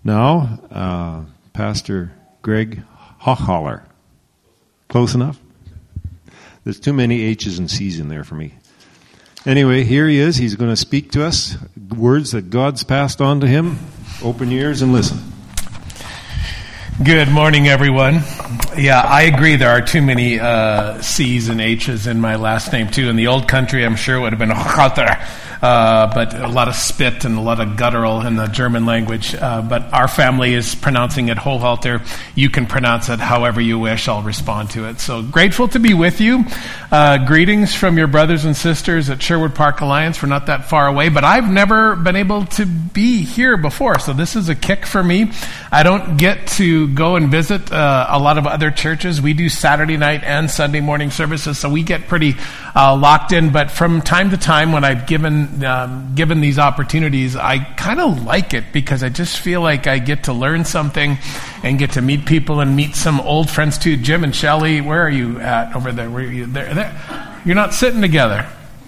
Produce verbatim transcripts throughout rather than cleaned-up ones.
Now, uh, Pastor Greg Hochholler. Close enough? There's too many H's and C's in there for me. Anyway, here he is. He's going to speak to us, words that God's passed on to him. Open your ears and listen. Good morning, everyone. Yeah, I agree. There are too many uh, C's and H's in my last name, too. In the old country, I'm sure it would have been Hochholler. Uh, but a lot of spit and a lot of guttural in the German language. Uh, but our family is pronouncing it Hochhalter. You can pronounce it however you wish. I'll respond to it. So grateful to be with you. Uh, greetings from your brothers and sisters at Sherwood Park Alliance. We're not that far away, but I've never been able to be here before. So this is a kick for me. I don't get to go and visit uh, a lot of other churches. We do Saturday night and Sunday morning services, so we get pretty uh, locked in. But from time to time when I've given Um, given these opportunities, I kind of like it because I just feel like I get to learn something and get to meet people and meet some old friends too. Jim and Shelley, where are you at over there? Where are you there? there? You're not sitting together.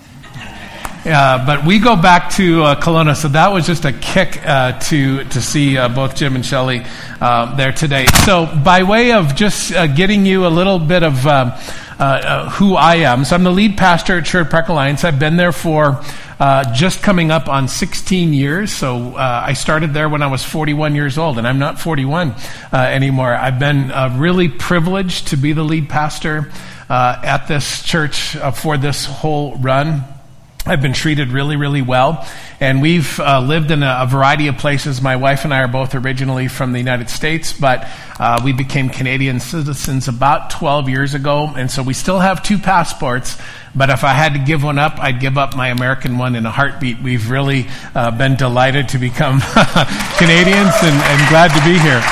Uh, but we go back to uh, Kelowna, so that was just a kick uh, to to see uh, both Jim and Shelley uh, there today. So by way of just uh, getting you a little bit of uh, uh, uh, who I am, so I'm the lead pastor at Sherwood Park Alliance. I've been there for uh, just coming up on sixteen years. So uh, I started there when I was forty-one years old, and I'm not forty-one uh, anymore. I've been uh, really privileged to be the lead pastor uh, at this church uh, for this whole run. I've been treated really, really well, and we've uh, lived in a, a variety of places. My wife and I are both originally from the United States, but uh, we became Canadian citizens about twelve years ago, and so we still have two passports, but if I had to give one up, I'd give up my American one in a heartbeat. We've really uh, been delighted to become Canadians and, and glad to be here.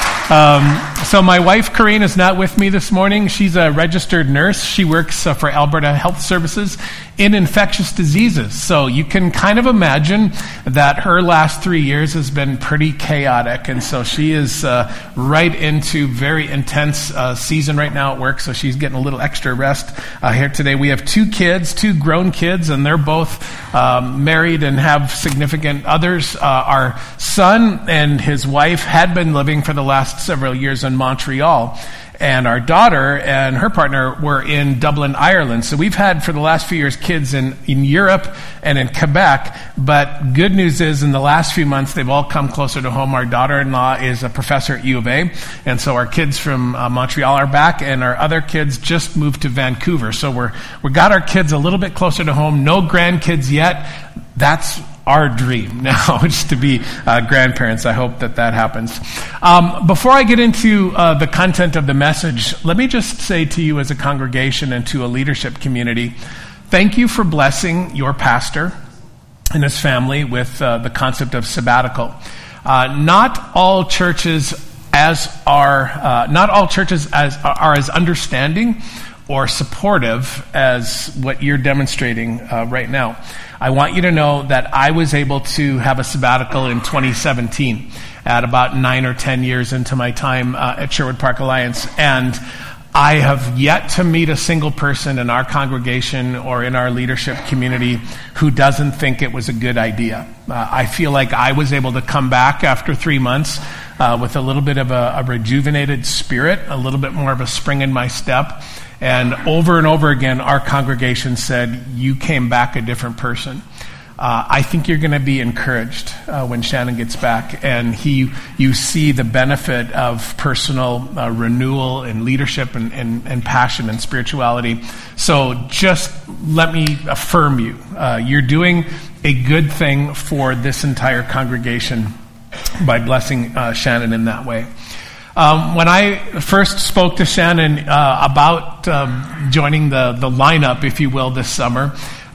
Um, so my wife, Corinne, is not with me this morning. She's a registered nurse. She works uh, for Alberta Health Services in infectious diseases. So you can kind of imagine that her last three years has been pretty chaotic. And so she is uh, right into very intense uh, season right now at work. So she's getting a little extra rest uh, here today. We have two kids, two grown kids, and they're both um, married and have significant others. Uh, our son and his wife had been living for the last several years in Montreal, and our daughter and her partner were in Dublin, Ireland. So we've had for the last few years kids in, in Europe and in Quebec, but good news is in the last few months they've all come closer to home. Our daughter-in-law is a professor at U of A, and so our kids from uh, Montreal are back, and our other kids just moved to Vancouver. So we're we got our kids a little bit closer to home. No grandkids yet. That's our dream now, just to be uh, grandparents. I hope that that happens. Um, before I get into uh, the content of the message, let me just say to you as a congregation and to a leadership community, thank you for blessing your pastor and his family with uh, the concept of sabbatical. Uh, not all churches as are uh, not all churches as are as understanding or supportive as what you're demonstrating uh, right now. I want you to know that I was able to have a sabbatical in twenty seventeen at about nine or ten years into my time uh, at Sherwood Park Alliance. And I have yet to meet a single person in our congregation or in our leadership community who doesn't think it was a good idea. Uh, I feel like I was able to come back after three months uh, with a little bit of a, a rejuvenated spirit, a little bit more of a spring in my step. And over and over again, our congregation said, you came back a different person. Uh, I think you're going to be encouraged uh, when Shannon gets back, and he, you see the benefit of personal uh, renewal and leadership and, and, and passion and spirituality. So just let me affirm you. Uh, you're doing a good thing for this entire congregation by blessing uh, Shannon in that way. Um, when I first spoke to Shannon uh, about um, joining the, the lineup, if you will, this summer, uh,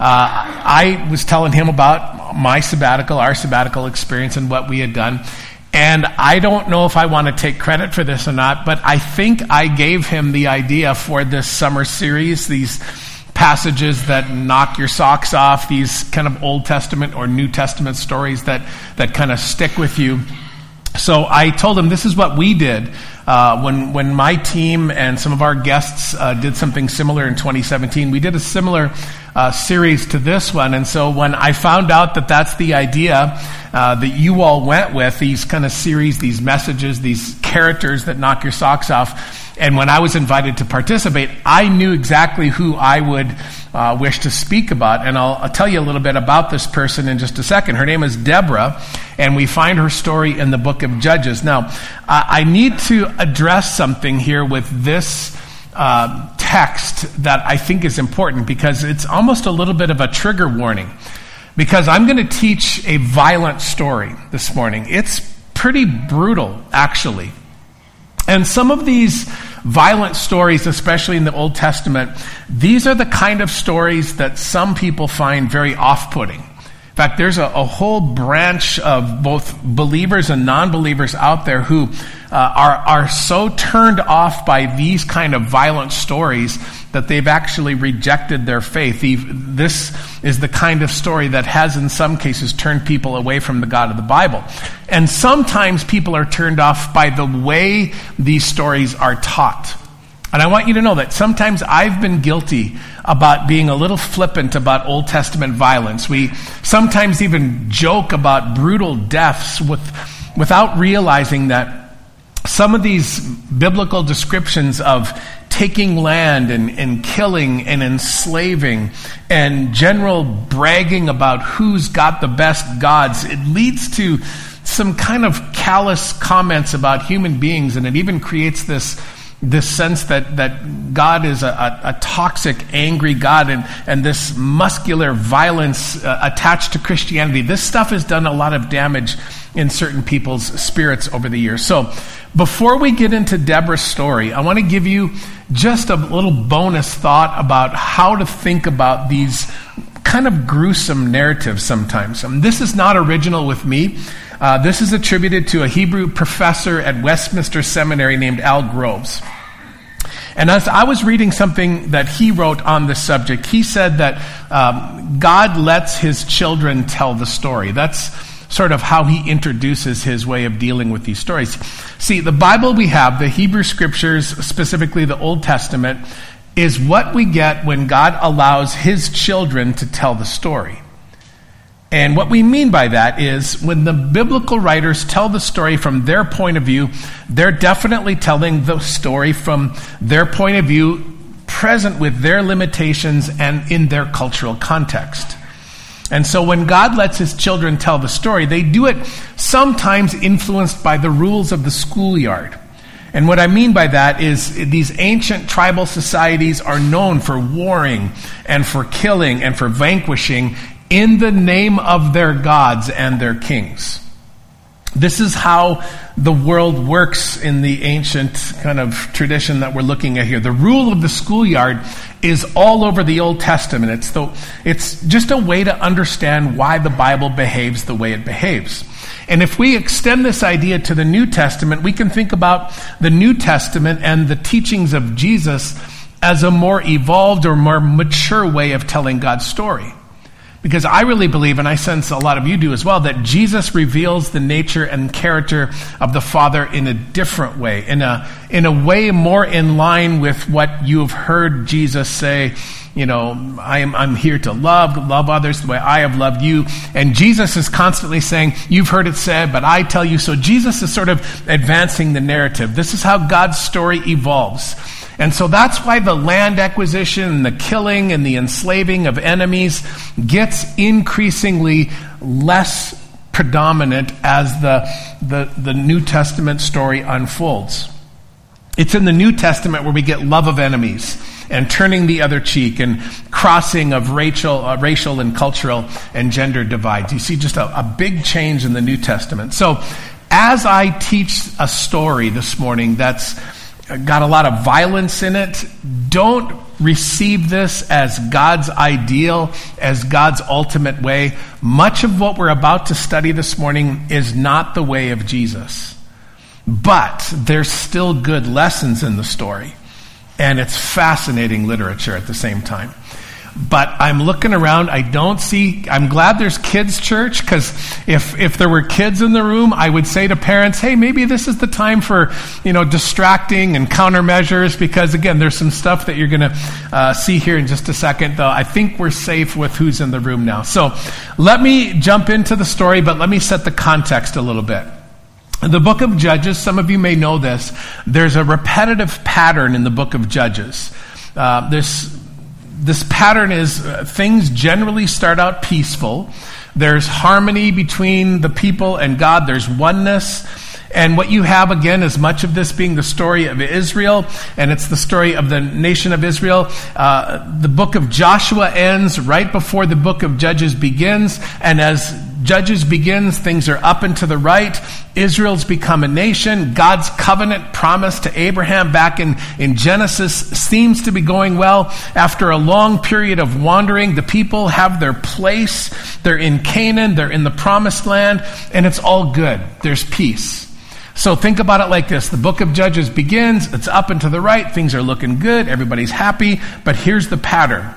I was telling him about my sabbatical, our sabbatical experience and what we had done. And I don't know if I want to take credit for this or not, but I think I gave him the idea for this summer series, these passages that knock your socks off, these kind of Old Testament or New Testament stories that, that kind of stick with you. So I told him this is what we did uh, when when my team and some of our guests uh, did something similar in twenty seventeen. We did a similar uh, series to this one, and so when I found out that that's the idea uh, that you all went with, these kind of series, these messages, these characters that knock your socks off, and when I was invited to participate, I knew exactly who I would uh, wish to speak about. And I'll, I'll tell you a little bit about this person in just a second. Her name is Deborah, and we find her story in the book of Judges. Now, uh, I need to address something here with this uh, text that I think is important, because it's almost a little bit of a trigger warning. Because I'm going to teach a violent story this morning. It's pretty brutal, actually. And some of these violent stories, especially in the Old Testament, these are the kind of stories that some people find very off-putting. In fact, there's a, a whole branch of both believers and non-believers out there who uh, are, are so turned off by these kind of violent stories that they've actually rejected their faith. This is the kind of story that has, in some cases, turned people away from the God of the Bible. And sometimes people are turned off by the way these stories are taught. And I want you to know that sometimes I've been guilty about being a little flippant about Old Testament violence. We sometimes even joke about brutal deaths with, without realizing that some of these biblical descriptions of taking land and, and killing and enslaving and general bragging about who's got the best gods, it leads to some kind of callous comments about human beings, and it even creates this this sense that, that God is a, a, a toxic, angry God, and, and this muscular violence uh, attached to Christianity. This stuff has done a lot of damage in certain people's spirits over the years. So before we get into Deborah's story, I want to give you just a little bonus thought about how to think about these kind of gruesome narratives sometimes. And this is not original with me. Uh, this is attributed to a Hebrew professor at Westminster Seminary named Al Groves. And as I was reading something that he wrote on this subject, he said that um, God lets his children tell the story. That's sort of how he introduces his way of dealing with these stories. See, the Bible we have, the Hebrew Scriptures, specifically the Old Testament, is what we get when God allows his children to tell the story. And what we mean by that is when the biblical writers tell the story from their point of view, they're definitely telling the story from their point of view, present with their limitations and in their cultural context. And so when God lets his children tell the story, they do it sometimes influenced by the rules of the schoolyard. And what I mean by that is these ancient tribal societies are known for warring and for killing and for vanquishing in the name of their gods and their kings. This is how the world works in the ancient kind of tradition that we're looking at here. The rule of the schoolyard is all over the Old Testament. It's the, it's just a way to understand why the Bible behaves the way it behaves. And if we extend this idea to the New Testament, we can think about the New Testament and the teachings of Jesus as a more evolved or more mature way of telling God's story. Because I really believe, and I sense a lot of you do as well, that Jesus reveals the nature and character of the Father in a different way, in a in a way more in line with what you have heard Jesus say. You know, I am I'm here to love, love others the way I have loved you. And Jesus is constantly saying, you've heard it said, but I tell you. So Jesus is sort of advancing the narrative. This is how God's story evolves. And so that's why the land acquisition and the killing and the enslaving of enemies gets increasingly less predominant as the, the, the New Testament story unfolds. It's in the New Testament where we get love of enemies and turning the other cheek and crossing of racial, uh, racial and cultural and gender divides. You see just a, a big change in the New Testament. So as I teach a story this morning that's got a lot of violence in it, don't receive this as God's ideal, as God's ultimate way. Much of what we're about to study this morning is not the way of Jesus. But there's still good lessons in the story. And it's fascinating literature at the same time. But I'm looking around, I don't see, I'm glad there's kids' church, because if, if there were kids in the room, I would say to parents, hey, maybe this is the time for, you know, distracting and countermeasures, because again, there's some stuff that you're going to uh, see here in just a second, though I think we're safe with who's in the room now. So let me jump into the story, but let me set the context a little bit. In the book of Judges, some of you may know this, there's a repetitive pattern in the book of Judges. Uh, this, this pattern is uh, things generally start out peaceful. There's harmony between the people and God. There's oneness. And what you have, again, is much of this being the story of Israel, and it's the story of the nation of Israel. Uh, the book of Joshua ends right before the book of Judges begins, and as Judges begins, things are up and to the right. Israel's become a nation. God's covenant promise to Abraham back in, in Genesis seems to be going well. After a long period of wandering, the people have their place. They're in Canaan. They're in the promised land, and it's all good. There's peace. So think about it like this. The book of Judges begins. It's up and to the right. Things are looking good. Everybody's happy. But here's the pattern.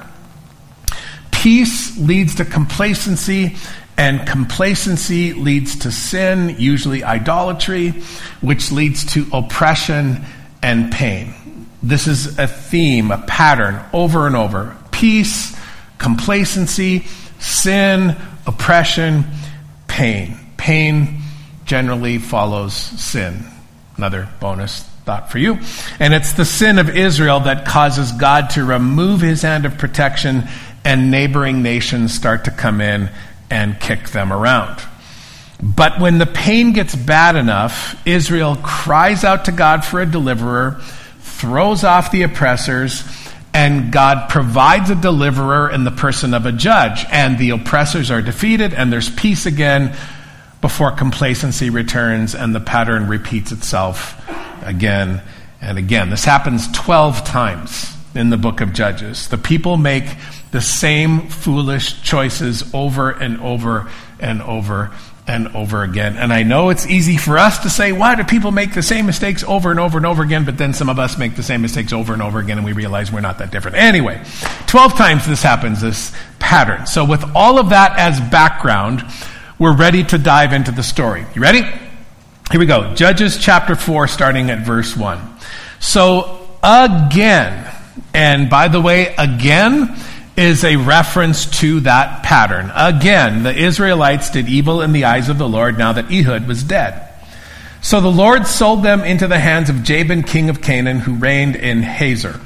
Peace leads to complacency, and complacency leads to sin, usually idolatry, which leads to oppression and pain. This is a theme, a pattern, over and over. Peace, complacency, sin, oppression, pain. Pain generally follows sin. Another bonus thought for you. And it's the sin of Israel that causes God to remove his hand of protection, and neighboring nations start to come in and kick them around. But when the pain gets bad enough, Israel cries out to God for a deliverer, throws off the oppressors, and God provides a deliverer in the person of a judge. And the oppressors are defeated, and there's peace again, before complacency returns and the pattern repeats itself again and again. This happens twelve times in the book of Judges. The people make the same foolish choices over and over and over and over again. And I know it's easy for us to say, why do people make the same mistakes over and over and over again? But then some of us make the same mistakes over and over again, and we realize we're not that different. Anyway, twelve times this happens, this pattern. So with all of that as background, we're ready to dive into the story. You ready? Here we go. Judges chapter four, starting at verse one. So again, and by the way, again is a reference to that pattern. Again, the Israelites did evil in the eyes of the Lord now that Ehud was dead. So the Lord sold them into the hands of Jabin, king of Canaan, who reigned in Hazor.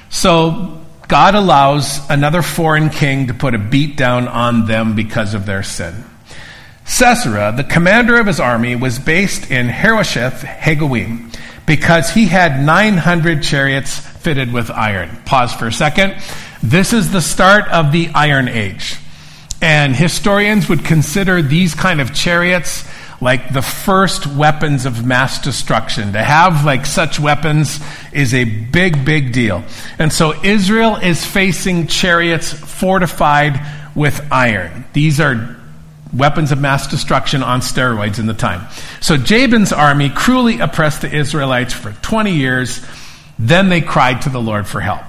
So God allows another foreign king to put a beat down on them because of their sin. Sisera, the commander of his army, was based in Harosheth Hagoyim because he had nine hundred chariots fitted with iron. Pause for a second. This is the start of the Iron Age. And historians would consider these kind of chariots like the first weapons of mass destruction. To have like such weapons is a big, big deal. And so Israel is facing chariots fortified with iron. These are weapons of mass destruction on steroids in the time. So Jabin's army cruelly oppressed the Israelites for twenty years. Then they cried to the Lord for help.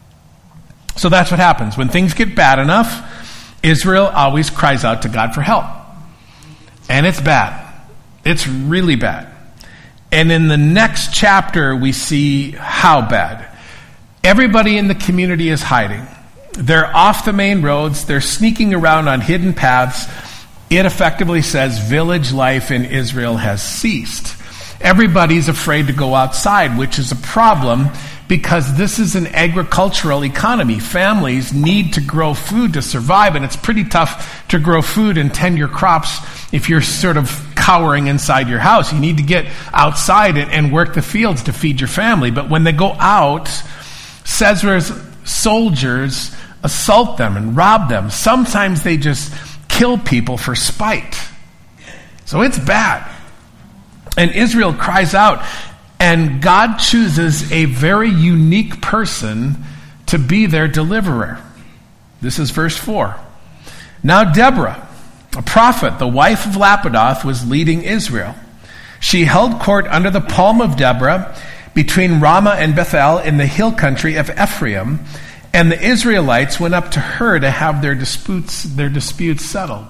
So that's what happens. When things get bad enough, Israel always cries out to God for help. And it's bad. It's really bad. And in the next chapter, we see how bad. Everybody in the community is hiding. They're off the main roads. They're sneaking around on hidden paths. It effectively says village life in Israel has ceased. Everybody's afraid to go outside, which is a problem because this is an agricultural economy. Families need to grow food to survive, and it's pretty tough to grow food and tend your crops if you're sort of cowering inside your house. You need to get outside and, and work the fields to feed your family. But when they go out, Sisera's soldiers assault them and rob them. Sometimes they just kill people for spite. So it's bad. And Israel cries out, and God chooses a very unique person to be their deliverer. This is verse four. Now Deborah, a prophet, the wife of Lapidoth, was leading Israel. She held court under the palm of Deborah between Ramah and Bethel in the hill country of Ephraim, and the Israelites went up to her to have their disputes, their disputes settled.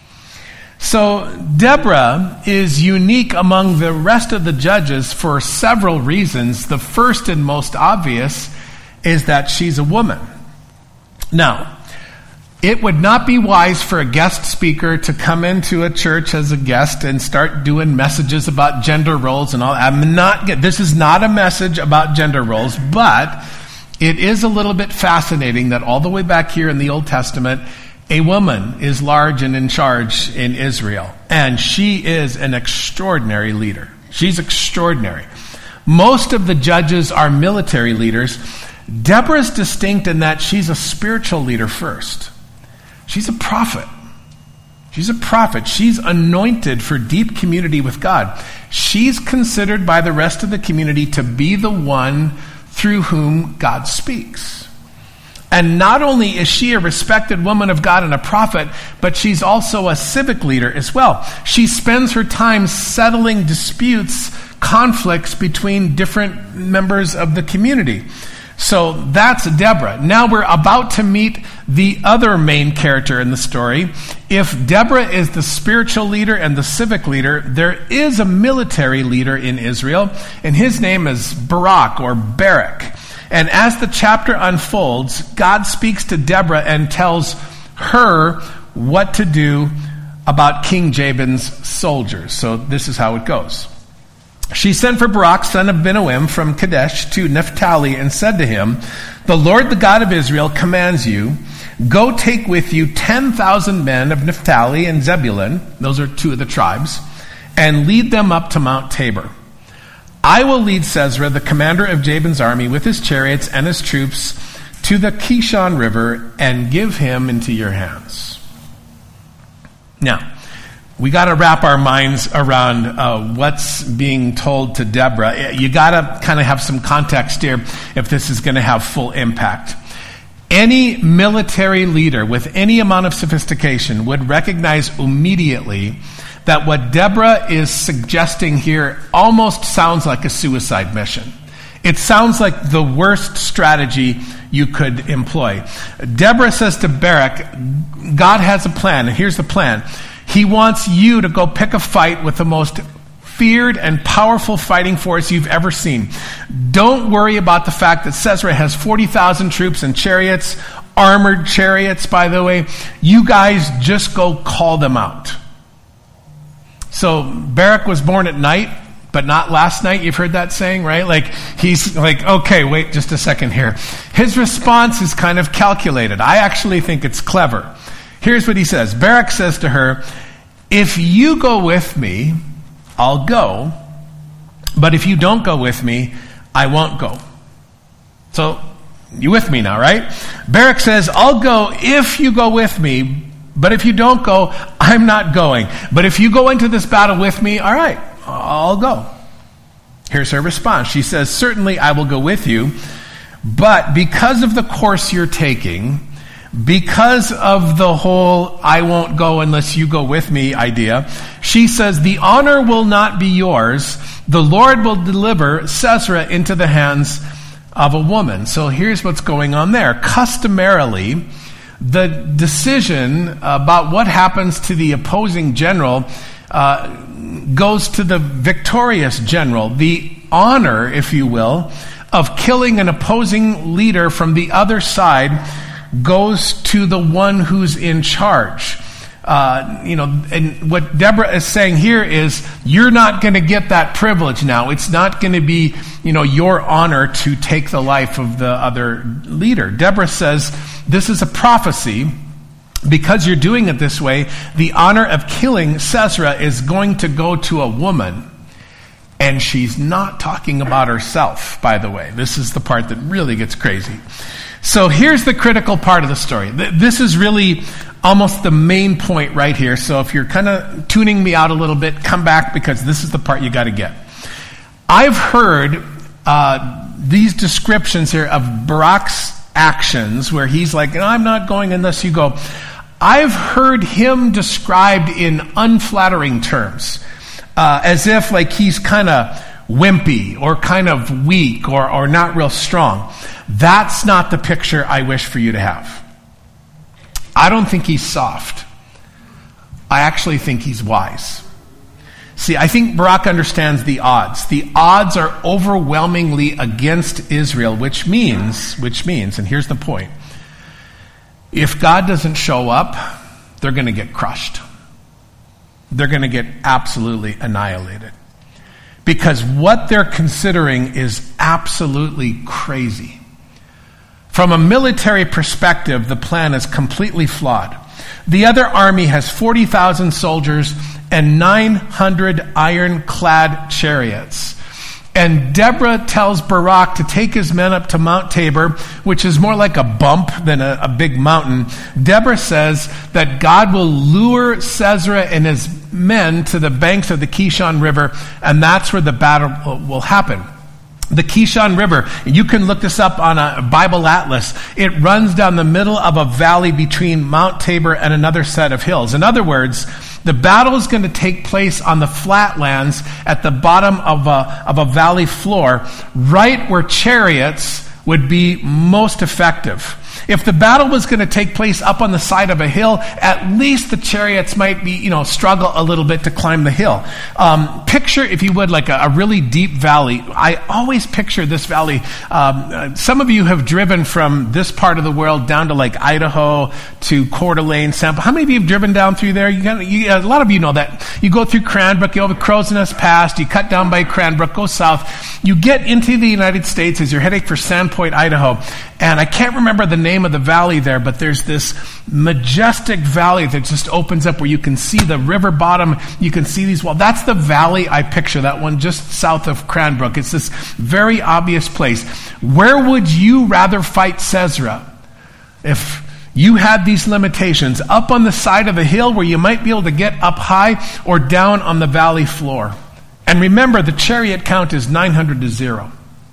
So Deborah is unique among the rest of the judges for several reasons. The first and most obvious is that she's a woman. Now, it would not be wise for a guest speaker to come into a church as a guest and start doing messages about gender roles and all. I'm not. This is not a message about gender roles, but it is a little bit fascinating that all the way back here in the Old Testament, a woman is large and in charge in Israel, and she is an extraordinary leader. She's extraordinary. Most of the judges are military leaders. Deborah's distinct in that she's a spiritual leader first. She's a prophet. She's a prophet. She's anointed for deep community with God. She's considered by the rest of the community to be the one through whom God speaks. And not only is she a respected woman of God and a prophet, but she's also a civic leader as well. She spends her time settling disputes, conflicts between different members of the community. So that's Deborah. Now we're about to meet the other main character in the story. If Deborah is the spiritual leader and the civic leader, there is a military leader in Israel, and his name is Barak or Barak. And as the chapter unfolds, God speaks to Deborah and tells her what to do about King Jabin's soldiers. So this is how it goes. She sent for Barak, son of Binuim, from Kadesh to Naphtali and said to him, "The Lord, the God of Israel, commands you, go take with you ten thousand men of Naphtali and Zebulun," those are two of the tribes, "and lead them up to Mount Tabor. I will lead Sisera, the commander of Jabin's army, with his chariots and his troops to the Kishon River and give him into your hands." Now, we got to wrap our minds around uh, what's being told to Deborah. You got to kind of have some context here if this is going to have full impact. Any military leader with any amount of sophistication would recognize immediately that what Deborah is suggesting here almost sounds like a suicide mission. It sounds like the worst strategy you could employ. Deborah says to Barak, God has a plan, and here's the plan. He wants you to go pick a fight with the most feared and powerful fighting force you've ever seen. Don't worry about the fact that Sisera has forty thousand troops and chariots, armored chariots, by the way. You guys just go call them out. So Barak was born at night, but not last night. You've heard that saying, right? Like, he's like, okay, wait just a second here. His response is kind of calculated. I actually think it's clever. Here's what he says. Barak says to her, "If you go with me, I'll go. But if you don't go with me, I won't go." So, you with me now, right? Barak says, "I'll go if you go with me. But if you don't go, I'm not going. But if you go into this battle with me, all right, I'll go." Here's her response. She says, "Certainly I will go with you. But because of the course you're taking, because of the whole I won't go unless you go with me idea," she says, "the honor will not be yours. The Lord will deliver Sisera into the hands of a woman." So here's what's going on there. Customarily, the decision about what happens to the opposing general uh, goes to the victorious general. The honor, if you will, of killing an opposing leader from the other side goes to the one who's in charge. Uh, you know, and what Deborah is saying here is, you're not going to get that privilege now. It's not going to be, you know, your honor to take the life of the other leader. Deborah says, this is a prophecy. Because you're doing it this way, the honor of killing Sisera is going to go to a woman. And she's not talking about herself, by the way. This is the part that really gets crazy. So here's the critical part of the story. This is really almost the main point right here. So if you're kind of tuning me out a little bit, come back, because this is the part you got to get. I've heard uh, these descriptions here of Barak's actions where he's like, "I'm not going unless you go." I've heard him described in unflattering terms, uh, as if like he's kind of wimpy or kind of weak or, or not real strong. That's not the picture I wish for you to have. I don't think he's soft. I actually think he's wise. See, I think Barak understands the odds. The odds are overwhelmingly against Israel, which means, which means, and here's the point, if God doesn't show up, they're going to get crushed. They're going to get absolutely annihilated. Because what they're considering is absolutely crazy. From a military perspective, the plan is completely flawed. The other army has forty thousand soldiers and nine hundred ironclad chariots. And Deborah tells Barak to take his men up to Mount Tabor, which is more like a bump than a, a big mountain. Deborah says that God will lure Sisera and his men to the banks of the Kishon River, and that's where the battle will, will happen. The Kishon River, you can look this up on a Bible atlas. It runs down the middle of a valley between Mount Tabor and another set of hills. In other words, the battle is going to take place on the flatlands at the bottom of a, of a valley floor, right where chariots would be most effective. If the battle was going to take place up on the side of a hill, at least the chariots might be, you know, struggle a little bit to climb the hill. Um, picture, if you would, like a, a really deep valley. I always picture this valley. Um, uh, some of you have driven from this part of the world down to like Idaho to Coeur d'Alene, Sample. How many of you have driven down through there? You got, you, a lot of you know that. You go through Cranbrook, you go over Crow's Nest Pass, you cut down by Cranbrook, go south. You get into the United States as you're heading for Sandpoint, Idaho. And I can't remember the name of the valley there, but there's this majestic valley that just opens up where you can see the river bottom. You can see these walls. That's the valley I picture, that one just south of Cranbrook. It's this very obvious place. Where would you rather fight Sisera? If you had these limitations, up on the side of a hill where you might be able to get up high, or down on the valley floor? And remember, the chariot count is nine hundred to zero.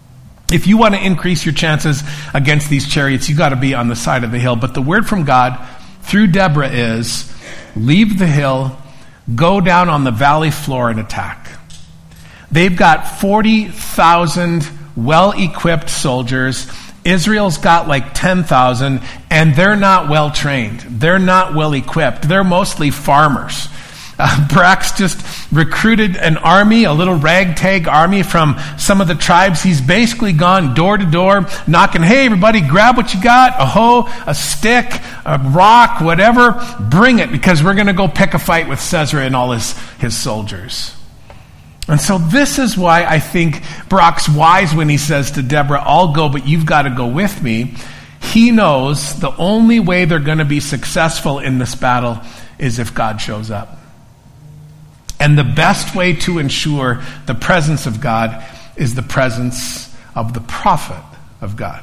If you want to increase your chances against these chariots, you got to be on the side of the hill. But the word from God through Deborah is, leave the hill, go down on the valley floor and attack. They've got forty thousand well-equipped soldiers. Israel's got like ten thousand, and they're not well trained. They're not well equipped. They're mostly farmers. Uh, Barak's just recruited an army, a little ragtag army from some of the tribes. He's basically gone door to door, knocking, hey, everybody, grab what you got, a hoe, a stick, a rock, whatever, bring it, because we're going to go pick a fight with Sisera and all his, his soldiers. And so this is why I think Barak's wise when he says to Deborah, I'll go, but you've got to go with me. He knows the only way they're going to be successful in this battle is if God shows up. And the best way to ensure the presence of God is the presence of the prophet of God.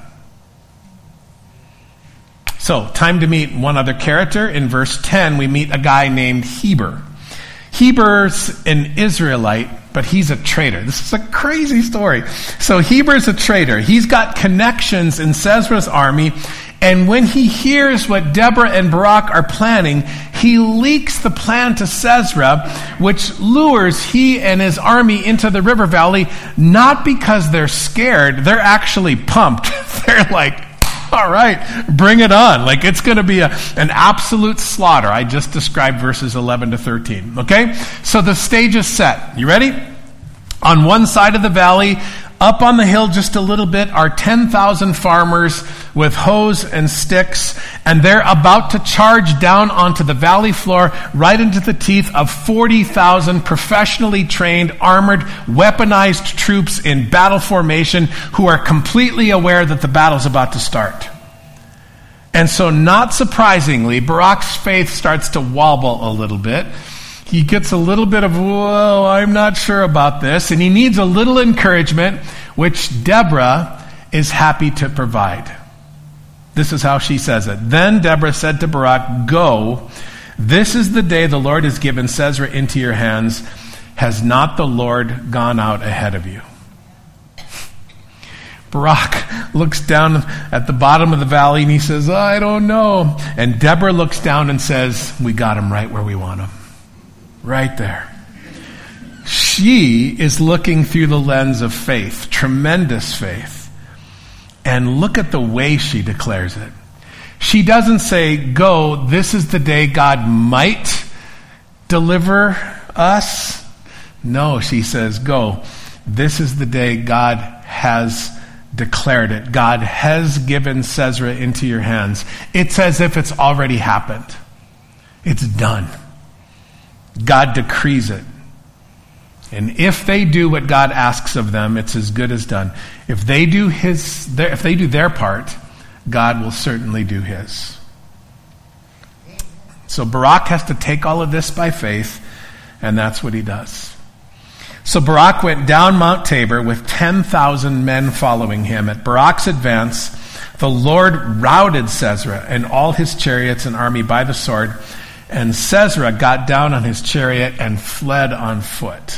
So, time to meet one other character. In verse ten, we meet a guy named Heber. Heber's an Israelite, but he's a traitor. This is a crazy story. So Heber's a traitor. He's got connections in Sisera's army, and when he hears what Deborah and Barak are planning, he leaks the plan to Sisera, which lures he and his army into the river valley, not because they're scared, they're actually pumped. They're like, all right, bring it on. Like, it's going to be a, an absolute slaughter. I just described verses eleven to thirteen. Okay? So the stage is set. You ready? On one side of the valley, up on the hill just a little bit, are ten thousand farmers with hoes and sticks, and they're about to charge down onto the valley floor, right into the teeth of forty thousand professionally trained, armored, weaponized troops in battle formation who are completely aware that the battle's about to start. And so, not surprisingly, Barak's faith starts to wobble a little bit. He gets a little bit of, whoa, I'm not sure about this. And he needs a little encouragement, which Deborah is happy to provide. This is how she says it. Then Deborah said to Barak, go, this is the day the Lord has given Sisera into your hands. Has not the Lord gone out ahead of you? Barak looks down at the bottom of the valley and he says, I don't know. And Deborah looks down and says, we got him right where we want him. Right there. She is looking through the lens of faith, tremendous faith. And look at the way she declares it. She doesn't say, go, this is the day God might deliver us. No, she says, go, this is the day God has declared it. God has given Sisera into your hands. It's as if it's already happened. It's done. God decrees it. And if they do what God asks of them, it's as good as done. If they do his, their, if they do their part, God will certainly do his. So Barak has to take all of this by faith, and that's what he does. So Barak went down Mount Tabor with ten thousand men following him. At Barak's advance, the Lord routed Sisera and all his chariots and army by the sword, and Sisera got down on his chariot and fled on foot.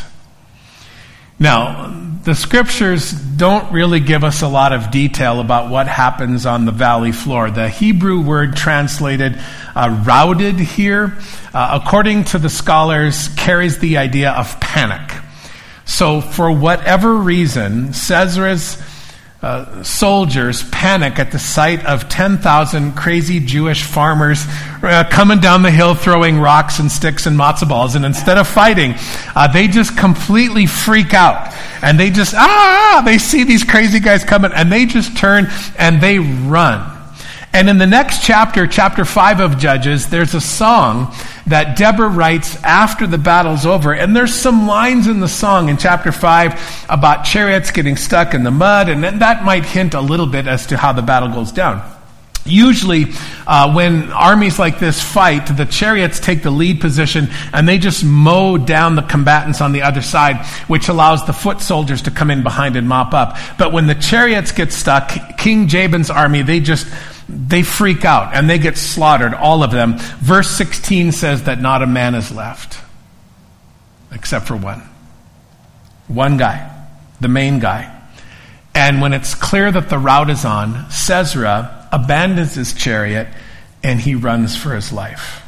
Now, the scriptures don't really give us a lot of detail about what happens on the valley floor. The Hebrew word translated uh, routed here, uh, according to the scholars, carries the idea of panic. So for whatever reason, Sisera's uh, soldiers panic at the sight of ten thousand crazy Jewish farmers uh, coming down the hill throwing rocks and sticks and matzo balls. And instead of fighting, uh, they just completely freak out. And they just, ah, they see these crazy guys coming and they just turn and they run. And in the next chapter, chapter five of Judges, there's a song that Deborah writes after the battle's over. And there's some lines in the song in chapter five about chariots getting stuck in the mud. And that might hint a little bit as to how the battle goes down. Usually, uh, when armies like this fight, the chariots take the lead position and they just mow down the combatants on the other side, which allows the foot soldiers to come in behind and mop up. But when the chariots get stuck, King Jabin's army, they just, they freak out and they get slaughtered, all of them. Verse sixteen says that not a man is left, except for one. One guy, the main guy. And when it's clear that the rout is on, Sisera abandons his chariot and he runs for his life.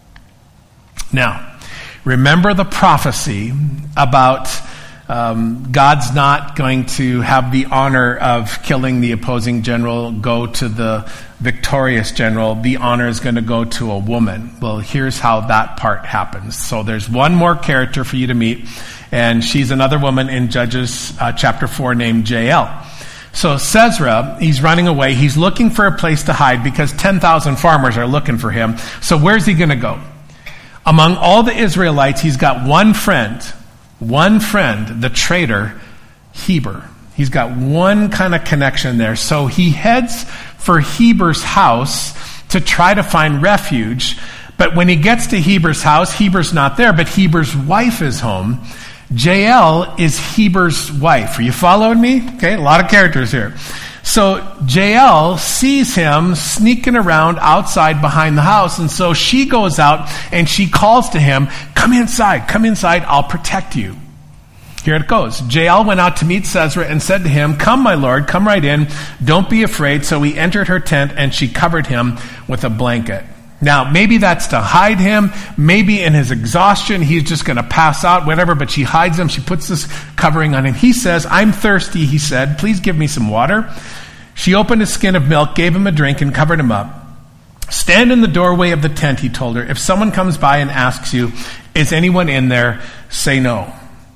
Now, remember the prophecy about um, God's not going to have the honor of killing the opposing general go to the victorious general. The honor is going to go to a woman. Well, here's how that part happens. So there's one more character for you to meet, and she's another woman in Judges uh, chapter four named Jael. So Sisera, he's running away. He's looking for a place to hide because ten thousand farmers are looking for him. So where's he going to go? Among all the Israelites, he's got one friend, one friend, the traitor, Heber. He's got one kind of connection there. So he heads for Heber's house to try to find refuge. But when he gets to Heber's house, Heber's not there, but Heber's wife is home. Jael is Heber's wife. Are you following me? Okay, a lot of characters here. So Jael sees him sneaking around outside behind the house, and so she goes out and she calls to him, come inside, come inside, I'll protect you. Here it goes. Jael went out to meet Sisera and said to him, come, my lord, come right in, don't be afraid. So he entered her tent and she covered him with a blanket. Now, maybe that's to hide him. Maybe in his exhaustion, he's just going to pass out, whatever, but she hides him. She puts this covering on him. He says, I'm thirsty, he said. Please give me some water. She opened a skin of milk, gave him a drink, and covered him up. Stand in the doorway of the tent, he told her. If someone comes by and asks you, is anyone in there? Say no.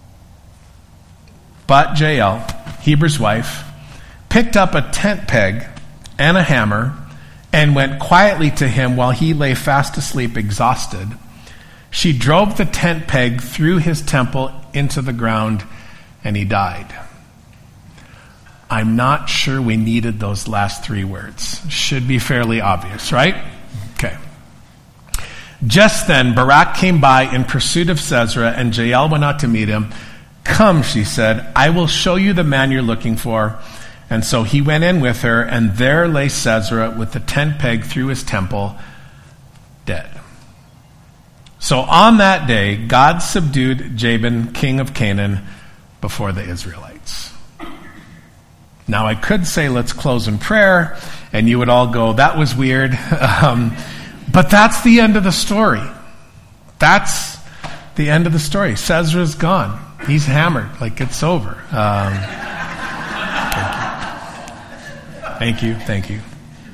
But Jael, Heber's wife, picked up a tent peg and a hammer and went quietly to him while he lay fast asleep, exhausted. She drove the tent peg through his temple into the ground, and he died. I'm not sure we needed those last three words. Should be fairly obvious, right? Okay. Just then, Barak came by in pursuit of Sisera, and Jael went out to meet him. Come, she said, I will show you the man you're looking for. And so he went in with her, and there lay Sisera with the tent peg through his temple, dead. So on that day, God subdued Jabin, king of Canaan, before the Israelites. Now I could say, let's close in prayer, and you would all go, that was weird. um, but that's the end of the story. That's the end of the story. Sisera's gone. He's hammered, like it's over. Um, Thank you, thank you.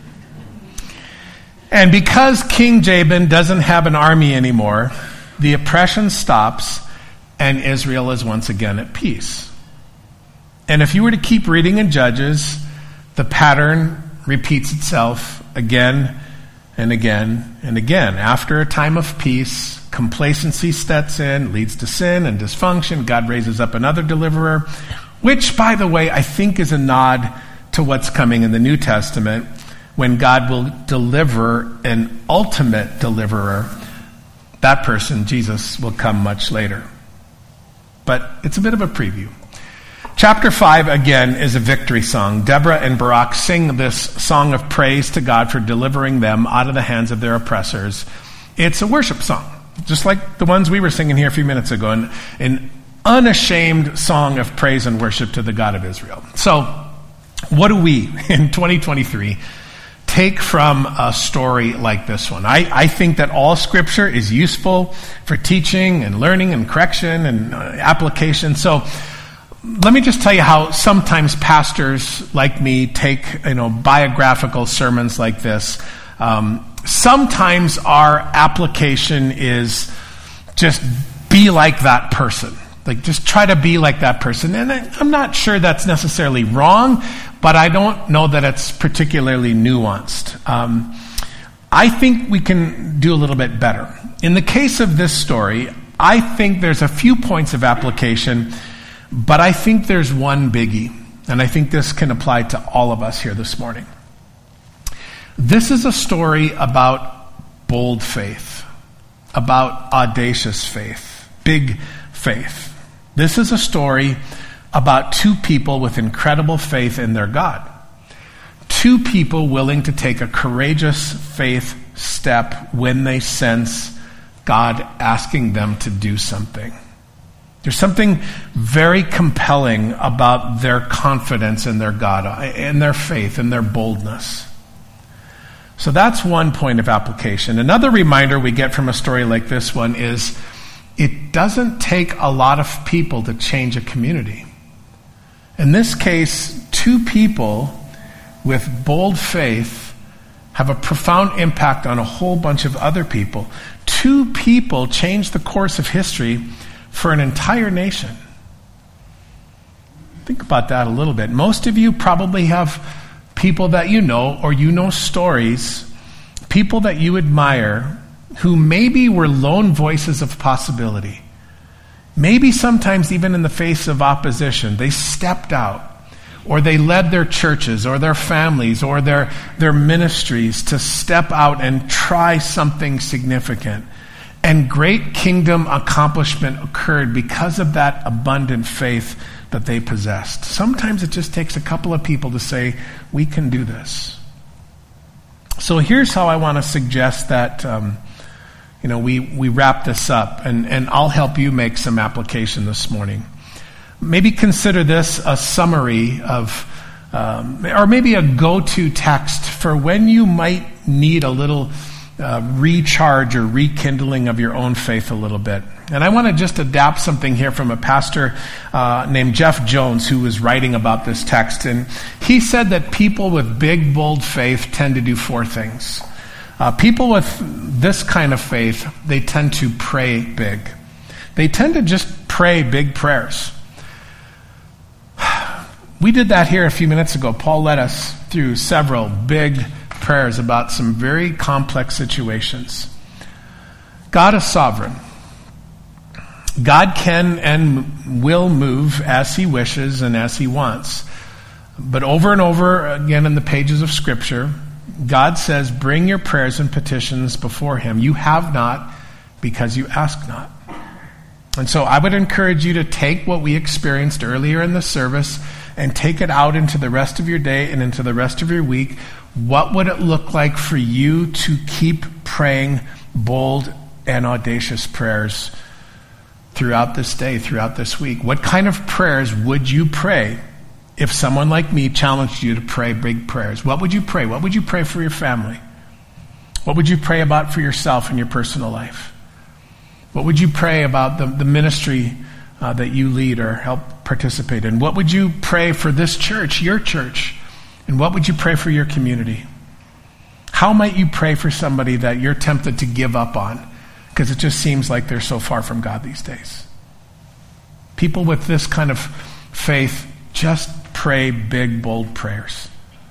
And because King Jabin doesn't have an army anymore, the oppression stops and Israel is once again at peace. And if you were to keep reading in Judges, the pattern repeats itself again and again and again. After a time of peace, complacency sets in, leads to sin and dysfunction. God raises up another deliverer, which, by the way, I think is a nod to what's coming in the New Testament, when God will deliver an ultimate deliverer. That person, Jesus, will come much later. But it's a bit of a preview. Chapter five, again, is a victory song. Deborah and Barak sing this song of praise to God for delivering them out of the hands of their oppressors. It's a worship song, just like the ones we were singing here a few minutes ago, an, an unashamed song of praise and worship to the God of Israel. So, what do we, in twenty twenty-three, take from a story like this one? I, I think that all Scripture is useful for teaching and learning and correction and uh, application. So, let me just tell you how sometimes pastors like me take, you know, biographical sermons like this. Um, sometimes our application is just be like that person. Like, just try to be like that person. And I, I'm not sure that's necessarily wrong, but I don't know that it's particularly nuanced. Um, I think we can do a little bit better. In the case of this story, I think there's a few points of application, but I think there's one biggie, and I think this can apply to all of us here this morning. This is a story about bold faith, about audacious faith, big faith. This is a story about two people with incredible faith in their God. Two people willing to take a courageous faith step when they sense God asking them to do something. There's something very compelling about their confidence in their God, in their faith, in their boldness. So that's one point of application. Another reminder we get from a story like this one is it doesn't take a lot of people to change a community. In this case, two people with bold faith have a profound impact on a whole bunch of other people. Two people change the course of history for an entire nation. Think about that a little bit. Most of you probably have people that you know, or you know stories, people that you admire, who maybe were lone voices of possibility. Maybe sometimes even in the face of opposition, they stepped out, or they led their churches, or their families, or their, their ministries to step out and try something significant. And great kingdom accomplishment occurred because of that abundant faith that they possessed. Sometimes it just takes a couple of people to say, we can do this. So here's how I want to suggest that um, you know, we, we wrap this up, and, and I'll help you make some application this morning. Maybe consider this a summary of, um, or maybe a go-to text for when you might need a little Uh, recharge or rekindling of your own faith a little bit. And I want to just adapt something here from a pastor uh, named Jeff Jones, who was writing about this text. And he said that people with big, bold faith tend to do four things. Uh, people with this kind of faith, they tend to pray big. They tend to just pray big prayers. We did that here a few minutes ago. Paul led us through several big prayers about some very complex situations. God is sovereign. God can and will move as he wishes and as he wants. But over and over again in the pages of Scripture, God says, bring your prayers and petitions before him. You have not because you ask not. And so I would encourage you to take what we experienced earlier in the service and take it out into the rest of your day and into the rest of your week. What would it look like for you to keep praying bold and audacious prayers throughout this day, throughout this week? What kind of prayers would you pray if someone like me challenged you to pray big prayers? What would you pray? What would you pray for your family? What would you pray about for yourself in your personal life? What would you pray about the, the ministry uh, that you lead or help participate in? What would you pray for this church, your church, And what would you pray for your community? How might you pray for somebody that you're tempted to give up on because it just seems like they're so far from God these days? People with this kind of faith just pray big, bold prayers.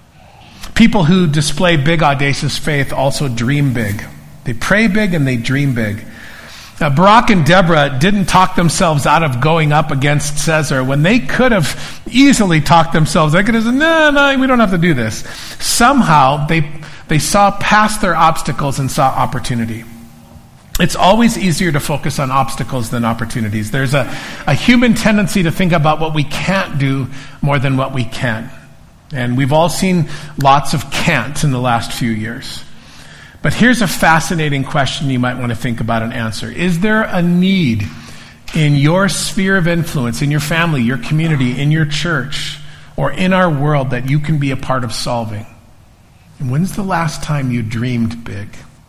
People who display big, audacious faith also dream big. They pray big and they dream big. Now, Barak and Deborah didn't talk themselves out of going up against Caesar when they could have easily talked themselves. They could have said, no, no, we don't have to do this. Somehow, they, they saw past their obstacles and saw opportunity. It's always easier to focus on obstacles than opportunities. There's a, a human tendency to think about what we can't do more than what we can. And we've all seen lots of can'ts in the last few years. But here's a fascinating question you might want to think about and answer. Is there a need in your sphere of influence, in your family, your community, in your church, or in our world that you can be a part of solving? And when's the last time you dreamed big?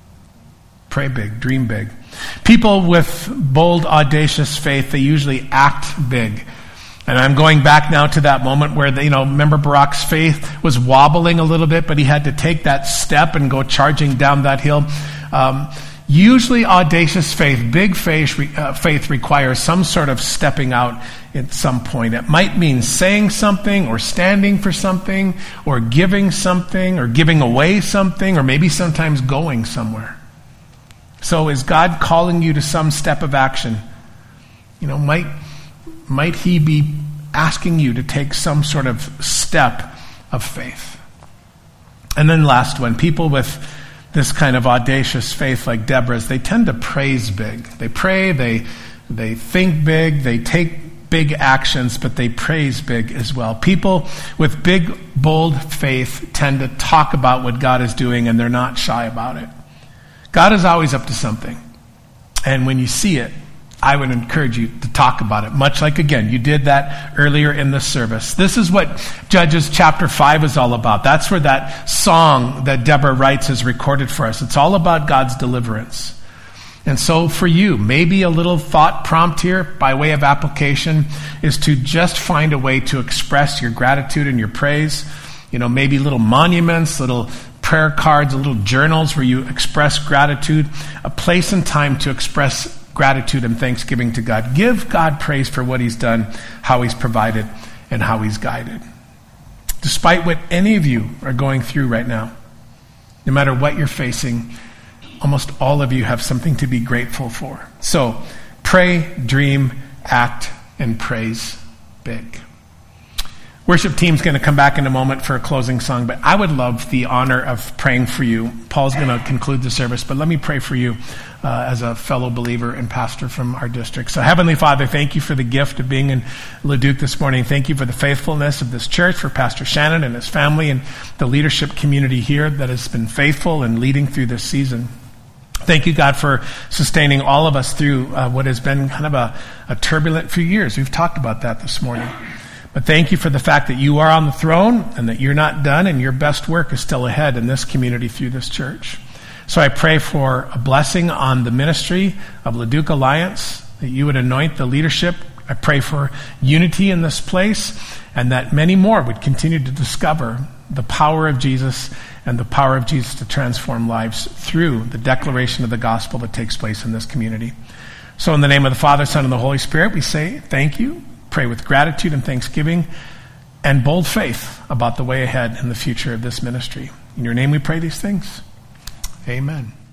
Pray big, dream big. People with bold, audacious faith, they usually act big. And I'm going back now to that moment where, the, you know, remember Barak's faith was wobbling a little bit, but he had to take that step and go charging down that hill. Um, usually audacious faith, big faith, uh, faith requires some sort of stepping out at some point. It might mean saying something or standing for something or giving something or giving away something or maybe sometimes going somewhere. So is God calling you to some step of action? You know, might... Might he be asking you to take some sort of step of faith? And then last one, people with this kind of audacious faith like Deborah's, they tend to praise big. They pray, they they think big, they take big actions, but they praise big as well. People with big, bold faith tend to talk about what God is doing, and they're not shy about it. God is always up to something. And when you see it, I would encourage you to talk about it, much like, again, you did that earlier in the service. This is what Judges chapter five is all about. That's where that song that Deborah writes is recorded for us. It's all about God's deliverance. And so for you, maybe a little thought prompt here by way of application is to just find a way to express your gratitude and your praise. You know, maybe little monuments, little prayer cards, little journals where you express gratitude, a place and time to express gratitude and thanksgiving to God. Give God praise for what he's done, how he's provided, and how he's guided. Despite what any of you are going through right now, no matter what you're facing, almost all of you have something to be grateful for. So pray, dream, act, and praise big. Worship team's going to come back in a moment for a closing song, but I would love the honor of praying for you. Paul's going to conclude the service, but let me pray for you uh, as a fellow believer and pastor from our district. So Heavenly Father, thank you for the gift of being in Leduc this morning. Thank you for the faithfulness of this church, for Pastor Shannon and his family and the leadership community here that has been faithful and leading through this season. Thank you, God, for sustaining all of us through uh, what has been kind of a, a turbulent few years. We've talked about that this morning. But thank you for the fact that you are on the throne and that you're not done and your best work is still ahead in this community through this church. So I pray for a blessing on the ministry of Leduc Alliance, that you would anoint the leadership. I pray for unity in this place and that many more would continue to discover the power of Jesus and the power of Jesus to transform lives through the declaration of the gospel that takes place in this community. So in the name of the Father, Son, and the Holy Spirit, we say thank you. Pray with gratitude and thanksgiving and bold faith about the way ahead in the future of this ministry. In your name we pray these things. Amen.